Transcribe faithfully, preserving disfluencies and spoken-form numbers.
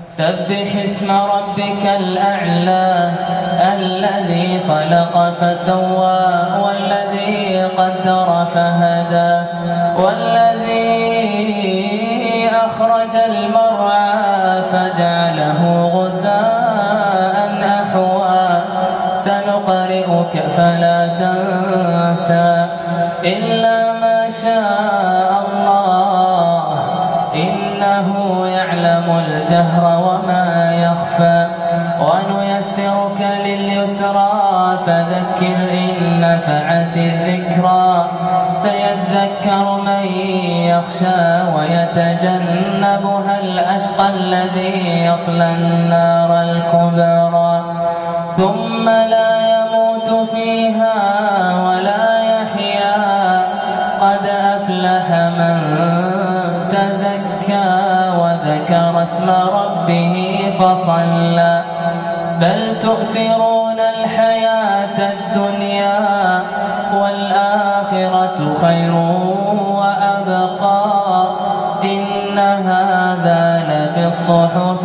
سبح اسم ربك الأعلى الذي خلق فسوى والذي قدر فهدى والذي أخرج المرعى فجعله غثاء أحوى سنقرئك فلا تنسى إلا ما شاء الله إنه يعلم الجهر وما يخفى ونيسرك لليسرى فذكر إن نفعت الذكرى سيذكر من يخشى ويتجنبها الأشقى الذي يصلى النار الكبرى ثم لا يموت فيها ولا يحيا قد أفلح من تزكى وذكر اسم ربه فصلى بل تؤثرون الحياة الدنيا والآخرة خير وأبقى إن هذا لفي الصحف